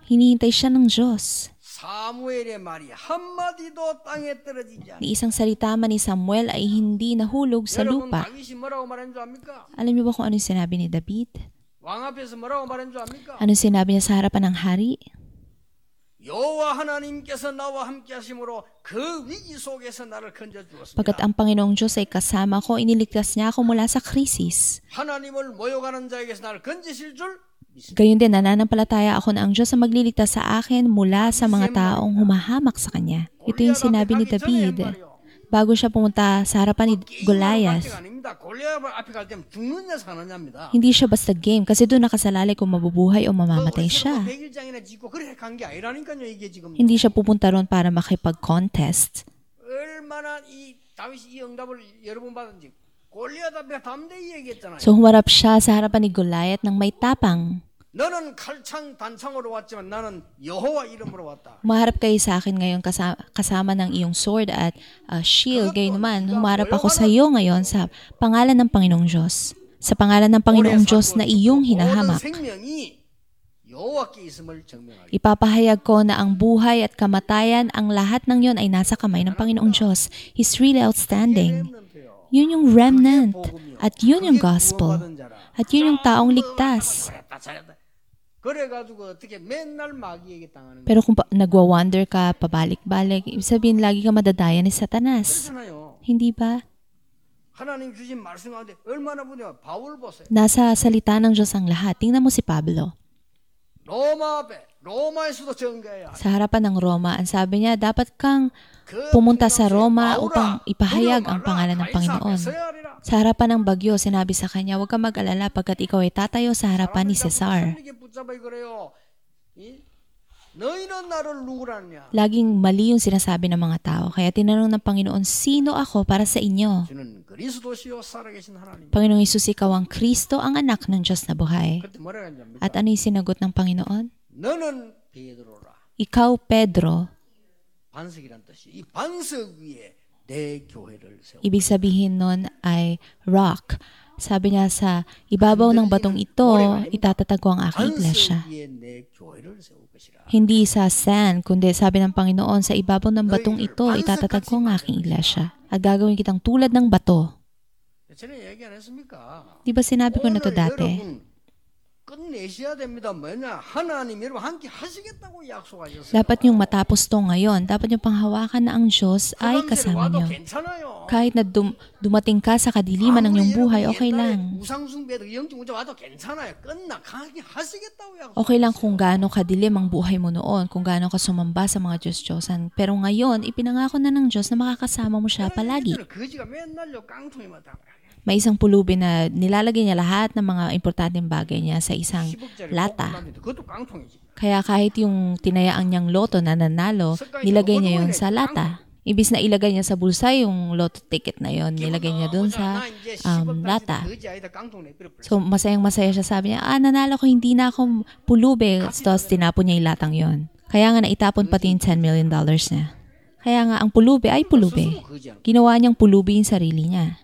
Hinihintay siya ng Diyos. 사무엘의 말이 한마디도 땅에 떨어지지 않아. Ni isang salita man ni Samuel ay hindi nahulog sa 여러분 lupa. 다윗이 뭐라고 말한 줄 압니까? Alam niyo ba kung ano yung sinabi ni David? 왕 앞에서 뭐라고 말한 줄 압니까? Ano sinabi niya sa harapan ng hari? 여호와 하나님께서 나와 함께 하심으로 그 위기 속에서 나를 건져 Pagkat 주었습니다. ang Panginoong Diyos ay kasama ko, iniligtas niya ako mula sa krisis. 하나님을 모욕하는 자에게서 나를 건지실 줄 믿습니다. Gayon din, nananampalataya ako na ang Diyos ang magliligtas sa akin mula sa mga taong humahamak sa Kanya. Ito yung sinabi ni David bago siya pumunta sa harapan ni Goliath. 골리앗 앞에 갈 때는 죽느냐 사느냐입니다. Hindi siya basta game kasi doon nakasalalay kung mabubuhay o mamamatay siya. 100일장이나 짓고 그래 간 게 아니라니까요. 이게 지금 Hindi siya pupunta ron para makipag-contest. 얼마나 이 다윗이 이 응답을 여러 번 받은지 골리앗 앞에 담대히 얘기했잖아요. So humarap siya sa harapan ni Goliath ng may tapang. 너는 칼창 단창으로 왔지만 나는 여호와 이름으로 왔다. Humarap kayo sa akin ngayon kasama ng iyong sword at shield. Gayon naman, humarap ako sa iyo ngayon sa pangalan ng Panginoong Diyos. Sa pangalan ng Panginoong Diyos na iyong hinahamak. 모든 생명이 여호와께 있음을 증명하리. Ipapahayag ko na ang buhay at kamatayan, ang lahat ng yon ay nasa kamay ng Panginoong Diyos. He's really outstanding. Yun yung remnant. At yun yung gospel. At yun yung taong ligtas. 그래가지고 어떻게 맨날 마귀에게 당하는 Pero kung nagwa-wonder ka, pabalik-balik, ibig sabihin lagi ka madadaya ni Satanas. 거잖아요. Hindi ba? 하나님 주신 말씀 가운데 얼마나 보냐. 바울 보세요. Nasa salita ng Diyos ang lahat. Tingnan mo si Pablo. 로마 앞에 로마에서도 전개해야 Sa harapan ng Roma, ang sabi niya, dapat kang pumunta sa Roma upang ipahayag ang pangalan ng Panginoon. Sa harapan ng bagyo, sinabi sa kanya, huwag kang mag-alala pagkat ikaw ay tatayo sa harapan ni Cesar. 너희는 나를 누구라냐? Laging mali yung sinasabi ng mga tao. Kaya tinanong ng Panginoon, sino ako para sa inyo? 주는 그리스도시요 살아계신 하나님. Panginoong Isus, ikaw ang Kristo, ang anak ng Diyos na buhay. 그때 뭐라고 했냐면 At ano yung sinagot ng Panginoon? 너는 베드로라. Ikaw, Pedro. 반석이란 뜻이 이 반석 위에 내 교회를 세워. Ibig sabihin nun ay rock. Sabi niya sa ibabaw ng batong ito, itatatag ko ang aking iglesia. 반석 위에 내 교회를 세울 것이라. Hindi sa sand, kundi sabi ng Panginoon, sa ibabaw ng batong ito, itatatag ko ang aking iglesia. At gagawin kitang tulad ng bato. 전에 얘기 안 했습니까? Di ba sinabi ko na to 오늘 dati? 여러분 끝내셔야 됩니다. 뭐냐? 하나님 여러분 함께 하시겠다고 약속하셨어요. Dapat yung matapos to ngayon, dapat yung panghawakan na ang Diyos ay 그 당시에 kasama 와도 niyo. 괜찮아요. Kahit na dumating ka sa kadiliman ng iyong buhay, okay lang. 우상숭배도 영적 문제 와도 괜찮아요. 끝나 함께 하시겠다고 약속. Okay lang kung gaano kadilim ang buhay mo noon, kung gaano ka sumamba sa mga Diyos-Diyosan. Pero ngayon, ipinangako na ng Diyos na makakasama mo siya palagi. 거지가 맨날 요 깡통에만 담아요. May isang pulubi na nilalagay niya lahat ng mga importanteng bagay niya sa isang 10억짜리 lata. 그것도 깡통이지. Kaya kahit yung tinayaan niyang loto na nanalo, nilagay niya yun sa lata. Ibis na ilagay niya sa bulsa yung lotto ticket na yon, nilagay niya dun sa lata. So masayang-masaya siya, sabi niya, nanalo ko, hindi na ako pulubi. Tapos tinapon niya yung latang yon. Kaya nga naitapon pati yung $10 million niya. Kaya nga ang pulubi ay pulubi. Ginawa niyang pulubi yung sarili niya.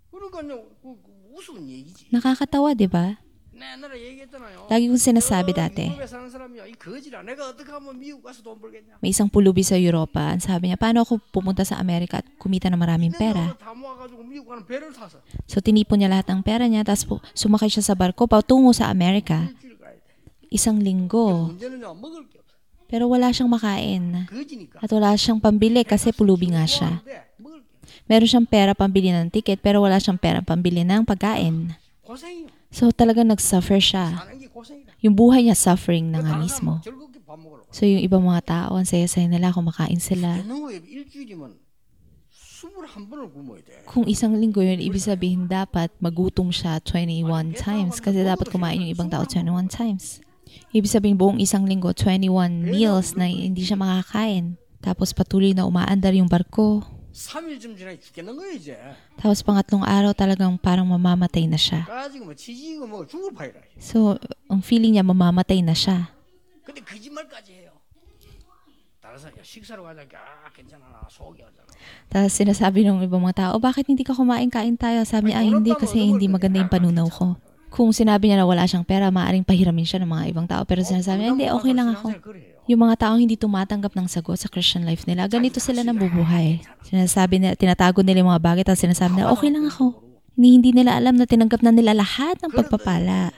무슨 얘기지? Nakakatawa, di ba? 옛날에 얘기했잖아요. Lagi kong sinasabi dati. 유럽에 사는 사람이야. 이 거지라. 내가 어떻게 하면 미국 가서 돈 벌겠냐? May isang pulubi sa Europa. Ang sabi niya, paano ako pumunta sa Amerika at kumita ng maraming pera? 다 모아가지고 미국 가는 배를 타서 So tinipon niya lahat ng pera niya, tapos sumakay siya sa barko patungo sa Amerika. 일주일 가야 돼. Isang linggo. 문제는요 먹을 게 없어. Pero wala siyang makain. 거지니까. At wala siyang pambili kasi pulubi nga siya. 근데 먹을 게 없어. Meron siyang pera pambili ng ticket pero wala siyang pera pambili ng pagkain. 고생이요. So talagang nag-suffer siya. 사는 게 고생이다. Yung buhay niya suffering na nga 다른 mismo. 사람은 즐겁게 밥 먹으려고. So yung ibang mga tao, ang saya-saya nila kumakain sila. 되는 거에 일주일이면 21번을 굶어야 돼. Kung isang linggo yun, ibig sabihin dapat magutom siya 21 times kasi dapat kumain yung ibang tao 21 times. Ibig sabihin buong isang linggo, 21 meals na hindi siya makakain. Tapos patuloy na umaandar yung barko. 3일쯤 지나면 죽겠는 거야 이제. Tapos pangatlong araw talagang parang mamamatay na siya. 가지고 뭐 지지고 뭐 죽을 파이라. So, ang feeling niya mamamatay na siya. 근데 거짓말까지 해요. 다른 사람 야 식사로 가자. 괜찮아. 속이 하잖아. Tapos sinasabi ng ibang mga tao, bakit hindi ka kumain? Kain tayo. Sabi niya, hindi kasi hindi maganda yung panunaw ko. Kung sinabi niya na wala siyang pera, maaaring pahiramin siya ng mga ibang tao. Pero sinasabi niya, hindi, okay lang ako. Yung mga taong hindi tumatanggap ng sagot sa Christian life nila, ganito sila nabubuhay. Sinasabi nila, tinatago nila yung mga bagay, tapos sinasabi nila, okay lang ako. Hindi nila alam na tinanggap na nila lahat ng pagpapala.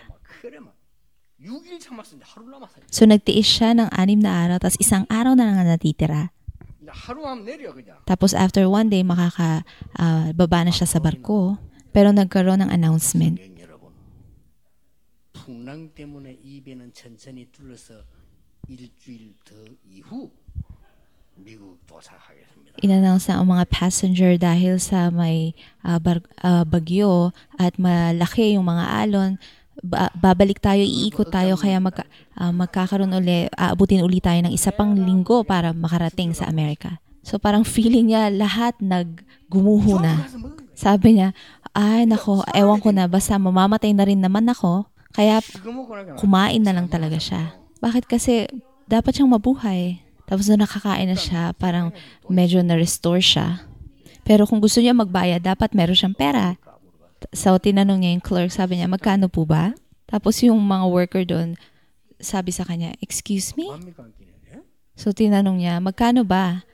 So nagtiis siya ng 6 na araw, tapos 1 araw na lang natitira. Tapos after 1 day, baba na siya sa barko. Pero nagkaroon ng announcement. 풍랑 때문에 이 배는 천천히 둘러서 일주일 더 이후 미국 도착하겠습니다. In-announce na ang mga passenger dahil sa may bagyo at malaki yung mga alon, babalik tayo, iikot tayo, kaya magkakaroon aabutin uli tayo ng 1 pang linggo para makarating sa Amerika. So parang feeling niya lahat naggumuho na. Sabi niya, ay nako, ewan ko na, basta mamamatay na rin naman ako. Kaya kumain na lang talaga siya. Bakit? Kasi dapat siyang mabuhay. Tapos nung nakakain na siya, parang medyo na-restore siya. Pero kung gusto niya magbayad, dapat meron siyang pera. So tinanong niya yung clerk, sabi niya, magkano po ba? Tapos yung mga worker doon, sabi sa kanya, excuse me? So tinanong niya, magkano ba?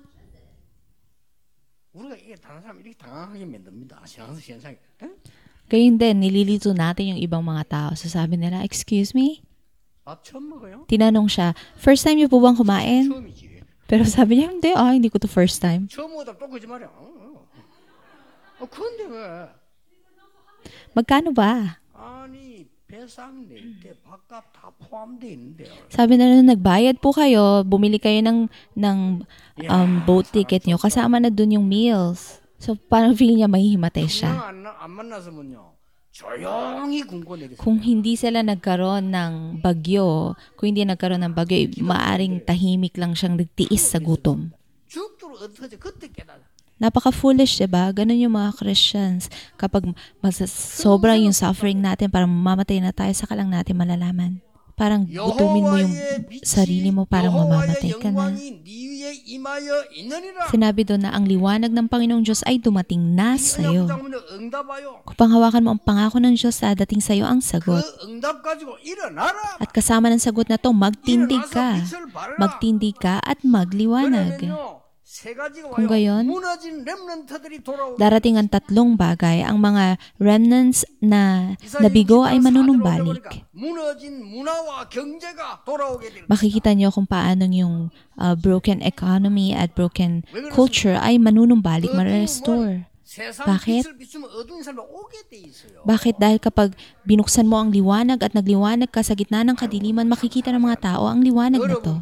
Gayun din, nililito natin yung ibang mga tao. So sabi nila, excuse me? Tinanong siya, first time niyo po bang kumain? Pero sabi niya, hindi ko to first time. Magkano ba? Sabi na nung nagbayad po kayo, bumili kayo ng boat ticket niyo, kasama na dun yung meals. So parang feeling niya mahihimatay siya. Kung hindi sila nagkaroon ng bagyo, maaring tahimik lang siyang nagtiis sa gutom. Napaka-foolish, diba? Ganun yung mga Christians. Kapag sobra yung suffering natin, parang mamamatay na tayo, saka lang natin malalaman. Parang gutumin mo yung sarili mo, parang mamamatay ka na. Sinabi doon na ang liwanag ng Panginoong Diyos ay dumating na sa iyo. Kung panghawakan mo ang pangako ng Diyos, dadating sa iyo ang sagot. At kasama ng sagot na to, magtindig ka at magliwanag. Kung gayon, darating ang 3 bagay. Ang mga remnants na nabigo ay manunumbalik. Makikita niyo kung paano yung broken economy at broken culture ay manunumbalik, ma-restore. Bakit? Bakit? Dahil kapag binuksan mo ang liwanag at nagliwanag ka sa gitna ng kadiliman, makikita ng mga tao ang liwanag na to.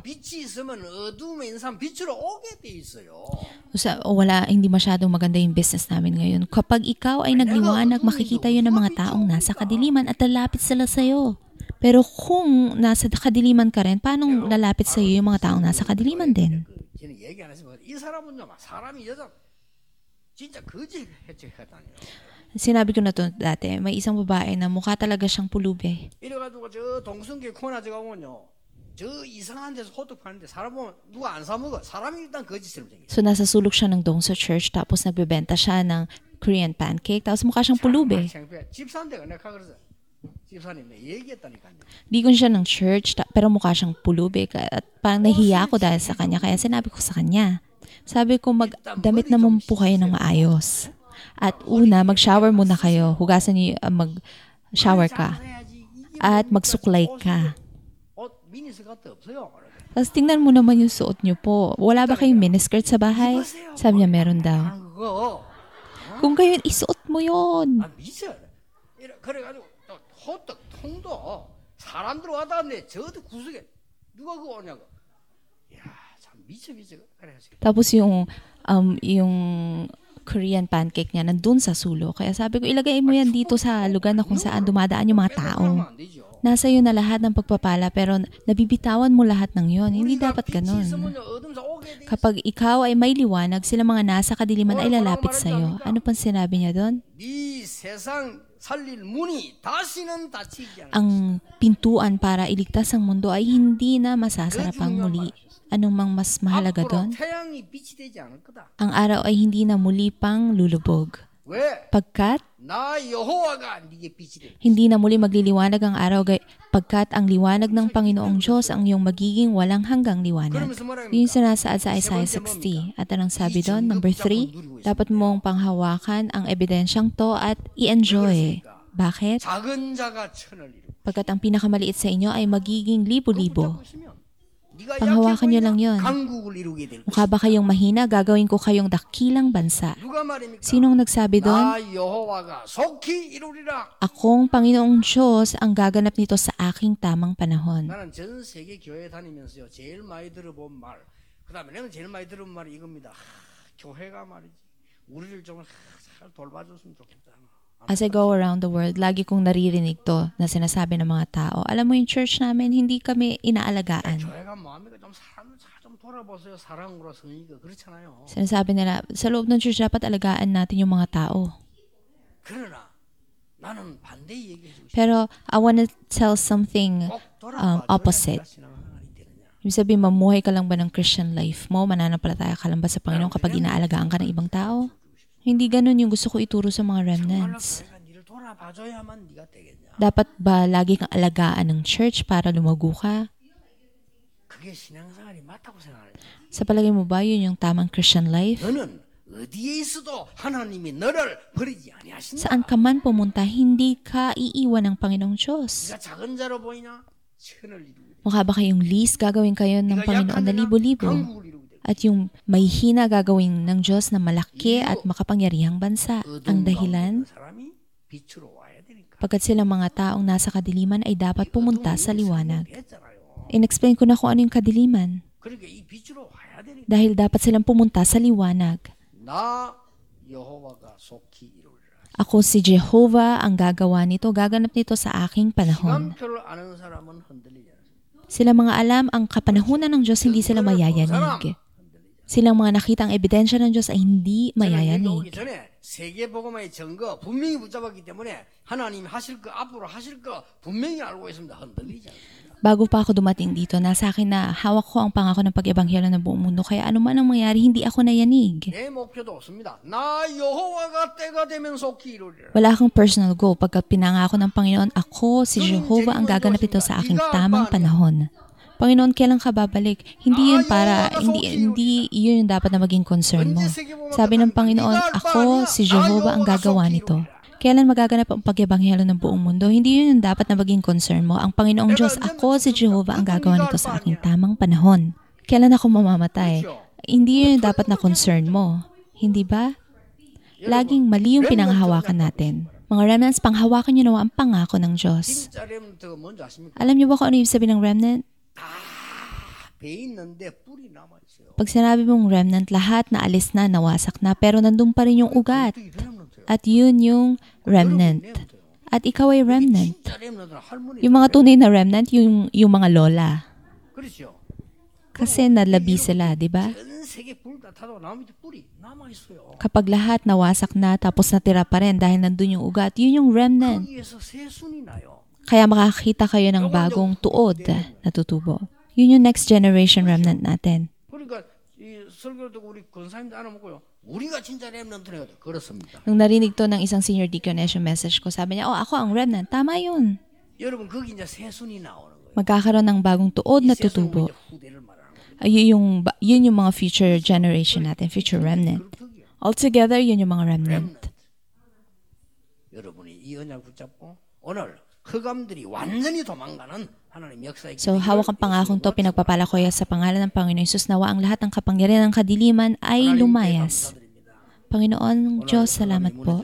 Hindi masyadong maganda yung business namin ngayon. Kapag ikaw ay nagliwanag, makikita yun ng mga taong nasa kadiliman at lalapit sila sa'yo. Pero kung nasa kadiliman ka rin, paano lalapit sa'yo yung mga taong nasa kadiliman din? Sinabi ko na to dati, may isang babae na mukha talaga siyang pulubi. So nasa sulok siya ng Dongso Church, tapos nagbebenta siya ng Korean pancake, tapos mukha siyang pulubi. Di ko siya ng church, pero mukha siyang pulubi. At parang nahiya ako dahil sa kanya, kaya sinabi ko sa kanya. Sabi ko, magdamit naman po kayo ng maayos. At una, mag-shower muna kayo. Hugasan niyo, mag-shower ka. At magsuklay ka. Tapos tingnan mo naman yung suot niyo po. Wala ba kayong miniskirt sa bahay? Sabi niya, meron daw. Kung gayon, isuot mo yun. Tapos yung Korean pancake niya nandun sa sulo. Kaya sabi ko, ilagay mo yan dito sa lugar na kung saan dumadaan yung mga tao. Nasa iyo na lahat ng pagpapala, pero nabibitawan mo lahat ng yon. Hindi dapat ganun. Kapag ikaw ay may liwanag, sila mga nasa kadiliman ay lalapit sa iyo. Ano pang sinabi niya doon? Ang pintuan para iligtas ang mundo ay hindi na masasarapang muli. Anong mang mas mahalaga doon? Ang araw ay hindi na muli pang lulubog. 왜? Pagkat 나 여호와가 네게 빛이 되. hindi na muli magliliwanag ang araw pagkat ang liwanag ng Panginoong Diyos ang iyong magiging walang hanggang liwanag. 그러면서 뭐라 Yun yung 합니까? sinasaad sa Isaiah 60. At anong sabi doon? Number 3, dapat mong panghawakan ang ebidensyang to at i-enjoy. Bakit? 작은 자가 천을 이루고. Pagkat ang pinakamaliit sa inyo ay magiging libo-libo. 보시면 네가 Panghawakan nyo lang yun. 강국을 이루게 될 Mukha ba kayong mahina, gagawin ko kayong dakilang bansa. 누가 말입니까? Sinong nagsabi doon? 나 여호와가 속히 이루리라. Akong Panginoong Diyos ang gaganap nito sa aking tamang panahon. 나는 전 세계 교회 다니면서요 제일 많이 들어본 말, 그다음에 내가 제일 많이 들어본 말이 이겁니다. 교회가 말이지 우리를 좀 잘 돌봐줬으면 좋겠다. As I go around the world, lagi kong naririnig to na sinasabi ng mga tao. Alam mo yung church namin, hindi kami inaalagaan. 교회가 뭐합니까? 좀 사람을 잘 좀 돌아보세요. 사랑으로 성의가 그렇잖아요. Sinasabi nila, sa loob ng church dapat alagaan natin yung mga tao. 그러나 나는 반대 얘기해주고 싶어. Pero I want to tell something 꼭 돌아봐. opposite. Ibig sabihin, mamuhay ka lang ba ng Christian life mo? Mananampalataya ka lang ba sa Panginoon kapag inaalagaan ka ng ibang tao? Hindi ganun yung gusto ko ituro sa mga remnants. 니를 돌아봐줘야만 네가 되겠냐? Dapat ba lagi kang alagaan ng church para lumago ka? 그게 신앙생활이 맞다고 생각하냐? Sa palagay mo ba yun yung tamang Christian life? 너는 어디에 있어도 하나님이 너를 버리지 아니하신다. Saan ka man pumunta, hindi ka iiwan ng Panginoong Diyos. 네가 작은 자로 보이나? 천을 이루게. Mukha ba kayong least gagawin kayo ng 네가 Panginoon na 약하냐? libo-libo? 강국을 이루게 되고. At yung may hina gagawin ng Diyos na malaki at makapangyarihang bansa. Ang dahilan, 사람이 빛으로 와야 되니까. pagkat silang mga taong nasa kadiliman ay dapat pumunta sa liwanag. 했잖아요. In-explain ko na kung ano yung kadiliman. 그러니까 이 빛으로 와야 되니까. Dahil dapat silang pumunta sa liwanag. 나 여호와가 속히 이루리라. Ako si Jehovah ang gagawa nito, gaganap nito sa aking panahon. 시간표를 아는 사람은 흔들리지 않습니다. Sila mga alam ang kapanahunan ng Diyos, hindi sila mayayanig. Silang mga nakitang ebidensya ng Diyos ay hindi 오기 mayayanig. 전에 세계복음의 증거 분명히 붙잡았기 때문에 하나님이 하실 거 앞으로 하실 거 분명히 알고 있습니다. 흔들리지 않습니다. Bago pa ako dumating dito, nasa akin na hawak ko ang pangako ng pag-ebanghelo ng buong mundo. Kaya ano man ang mangyari, hindi ako nayanig. 내 목표도 없습니다. 나 여호와가 때가 되면 속히 이루리라. Wala akong personal goal. Pagka pinangako ng Panginoon, ako, si Jehovah, ang gaganap ito sa aking tamang panahon. Panginoon, kailan ka babalik? Hindi yun hindi yun yung dapat na maging concern mo. Sabi ng Panginoon, ako, si Jehovah, ang gagawa nito. Kailan magaganap ang pag-ebanghelo ng buong mundo? Hindi yun yung dapat na maging concern mo. Ang Panginoong Diyos, ako, si Jehovah, ang gagawa nito sa aking tamang panahon. Kailan ako mamamatay? Hindi yun yung dapat na concern mo. Hindi ba? Laging mali yung pinanghahawakan natin. Mga remnants, panghawakan nyo nawa ang pangako ng Diyos. 진짜 렘넌트가 뭔지 아십니까? Alam niyo ba kung ano yung sabi ng remnant? 배 있는데 뿔이 남아 있어요. Pag sinabi mong remnant, lahat na alis na, nawasak na, pero nandun pa rin yung ugat. At yun yung remnant. At ikaw ay remnant. 진짜 렘넌트는 할머니. Yung mga tunay na remnant, yung mga lola. 그렇죠. Kasi nalabi sila, di ba? 전 세계 불 다 타도 나무 밑에 뿔이 남아 있어요. Kapag lahat nawasak na, tapos natira pa rin dahil nandun yung ugat, yun yung remnant. 거기에서 새순이 나요. Kaya makakita kayo ng bagong tuod na tutubo. Yun yung next generation remnant natin. 그러니까 이 설교를 듣고 우리 권사님도 알아먹고요. 우리가 진짜 렘넌트네요. 그렇습니다. Nung narinig to ng isang senior deaconess yung message ko, sabi niya, ako ang remnant. Tama yun. 여러분 거기 이제 새순이 나오는 거예요. Magkakaroon ng bagong tuod 이 na 새순은 tutubo. 이제 후대를 말하는 거예요. Yun yung mga future generation natin, future remnant. Altogether, yun yung mga remnant. 여러분이 이 언약 붙잡고 오늘 흑암들이 완전히 도망가는 하나님 역사의 So, hawak ang pangakong to, pinagpapala ko sa pangalan ng Panginoon Jesus, nawa ang lahat ng kapangyarihan ng kadiliman ay lumayas. Panginoon, Diyos, salamat po.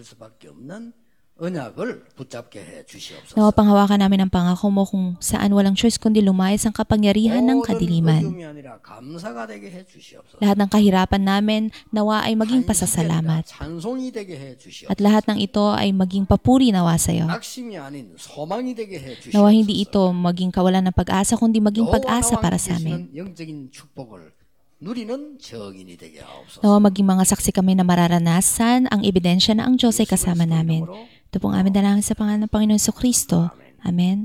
언약을 붙잡게 해 주시옵소서. Nawa panghawakan namin ang pangako mo kung saan walang choice kundi lumayas ang kapangyarihan ng kadiliman. 어려움이 아니라 감사가 되게 해 주시옵소서. Lahat ng kahirapan namin, nawa ay maging pasasalamat. 찬송이 되게 해 주시옵소서. At lahat ng ito ay maging papuri nawa sa iyo. 낙심이 아닌 소망이 되게 해 주시옵소서. Nawa hindi ito maging kawalan ng pag-asa, kundi maging pag-asa para sa amin. 영적인 축복을 누리는 정인이 되게 하옵소서. Nawa maging mga saksi kami na mararanasan ang ebidensya na ang Diyos ay kasama namin. Ito pong aming dalangin sa pangalan ng Panginoon Jesucristo. Amen.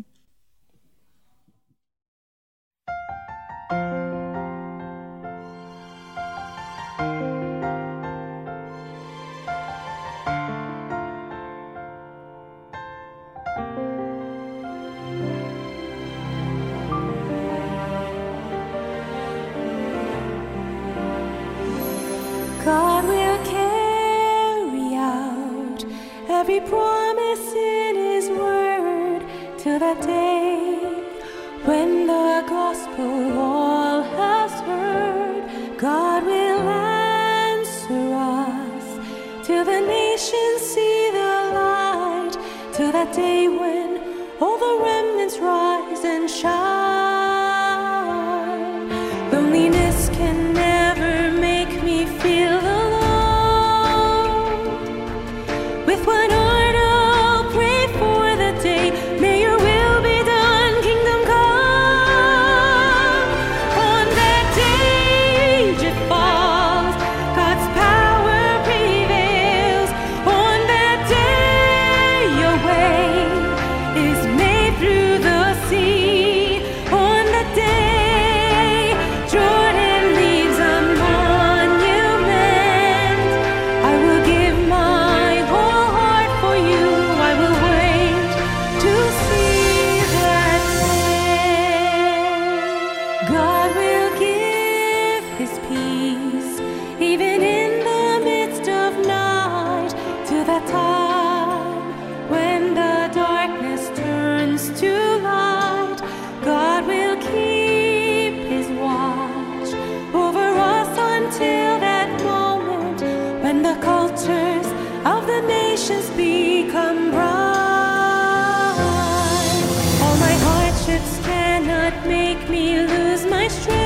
every promise in His word, till that day when the gospel all has heard. God will answer us till the nations see the light, till that day when all the remnants rise and shine. Loneliness can never make me feel alone. With one heart I'll pray for the day, may your will be done, kingdom come. On that day it falls, God's power prevails. On that day your way is made through the sea. On that day Jordan leaves a monument. I will give my whole heart for you. I will wait to see that day. God will give His peace even in the midst of night, till that time when the darkness turns to light. God will keep His watch over us until that moment when the cultures of the nations become bright. All my hardships cannot make me lose my strength.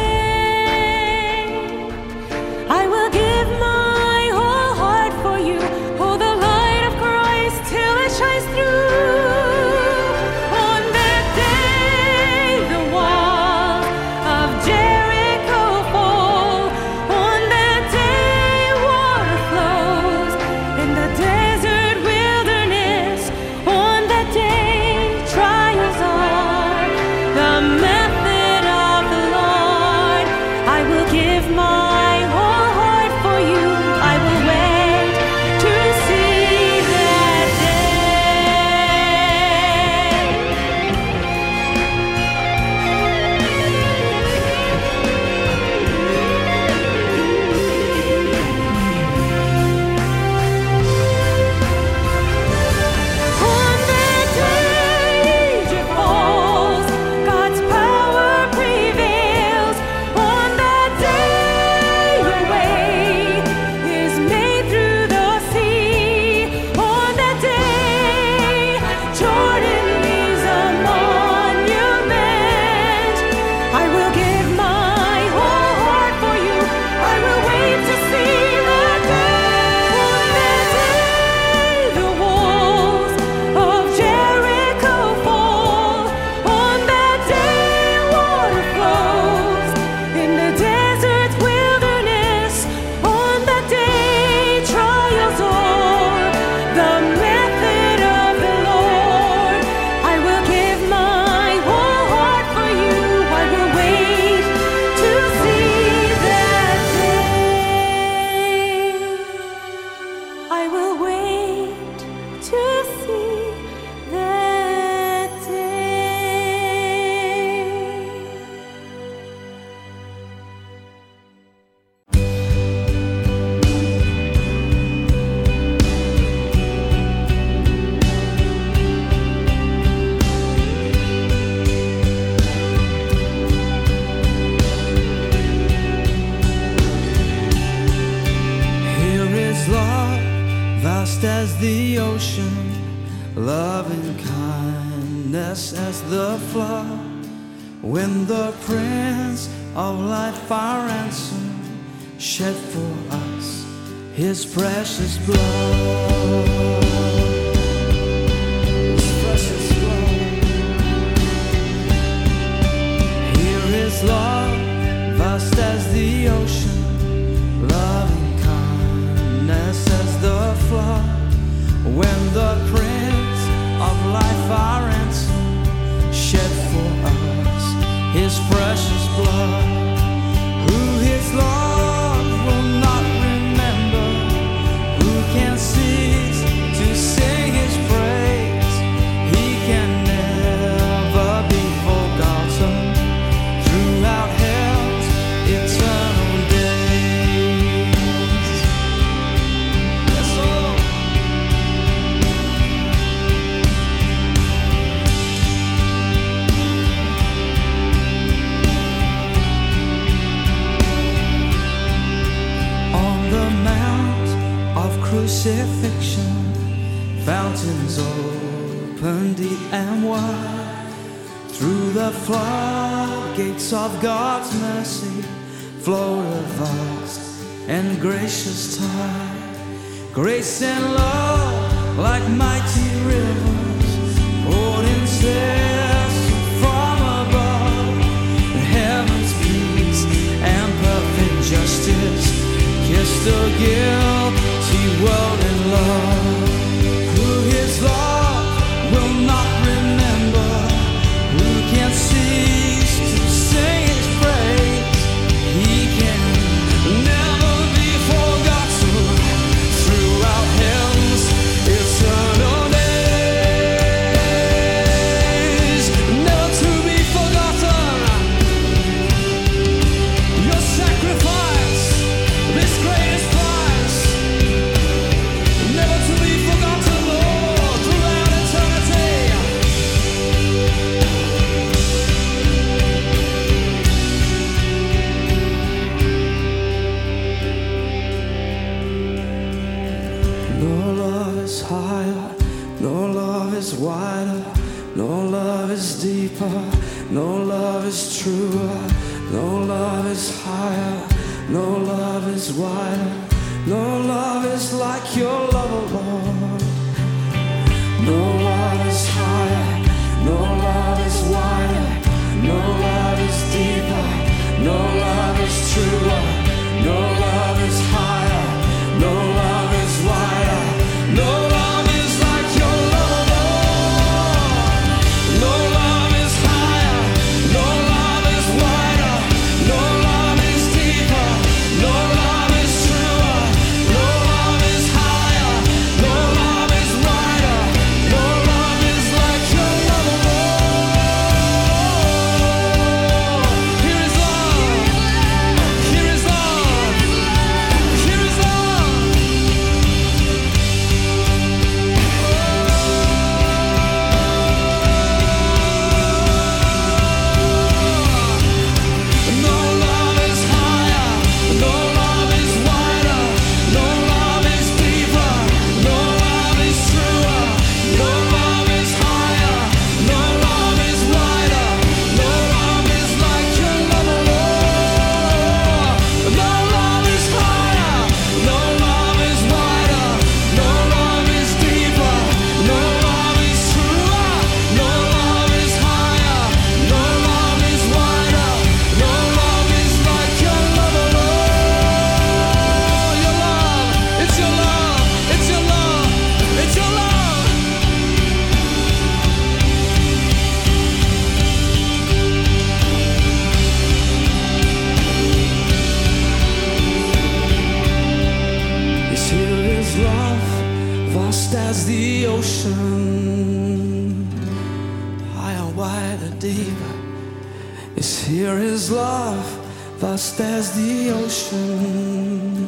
I will give my whole heart for you. Oh, the light of Christ till it shines through. On that day the walls of Jericho fall. On that day water flows in the desert wilderness. On that day trials are the method of the Lord. I will give my whole heart for you. I will wait to see that day. On that day it falls, God's power prevails. On that day your way is made through the sea. On that day Jordan leaves a monument. I will give my whole heart for you. I will wait to see that day. On that day the walls of Jericho fall. On that day water flows in the desert wilderness. On that day trials are the method of the Lord. I will give my whole heart for you. I will wait to see that day. I will wait to see that day. Here is love, vast as the ocean, love and kindness as the flood. When the Prince of Life, our ransom, shed for us His precious blood. His precious blood. Here is love, vast as the ocean, loving kindness as the flood. When the Prince of Life, our ransom, shed for us His precious blood. Who His love will not remember, who can cease crucifixion, fountains open deep and wide. Through the floodgates of God's mercy flowed a vast and gracious tide. Grace and love like mighty rivers poured incessant from above. The heavens' peace and perfect justice kissed the guilty world in love. Who his love will not remember, who can cease to sing his praise. He can never be forgotten throughout heaven's eternal days. Never to be forgotten, your sacrifice, this greatest price. Never to be forgotten, Lord, throughout eternity. No love is higher, no love is wider, no love is deeper, no love is truer, no love is higher, no love is wider, no love is like your love, oh Lord. No love is higher, no love is wider, no love is deeper, no love is truer, no love is higher, no love is wider, no love is like your love, Lord. No love is higher, no love is wider, no love is deeper, no love is truer, no love is higher, no love is wider, no love is like your love, Lord. Here is love, here is love, here is love. No love is higher, no love is wider, no love is deeper, no love is truer, no love is higher, no love is wider, no love is like your love, Lord. No love is higher, no love is wider, no love is deeper, no love is truer, no love is higher, no love is wider, no love is like your love, Lord. Your love, it's your love, it's your love, it's your love. Yes, here is love, vast as the ocean, higher, wider, deeper. Yes, here is love, vast as the ocean.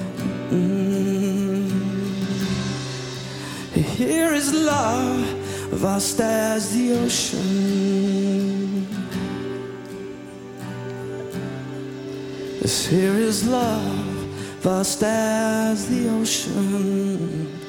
Here is love, vast as the ocean. Yes, here is love, vast as the ocean.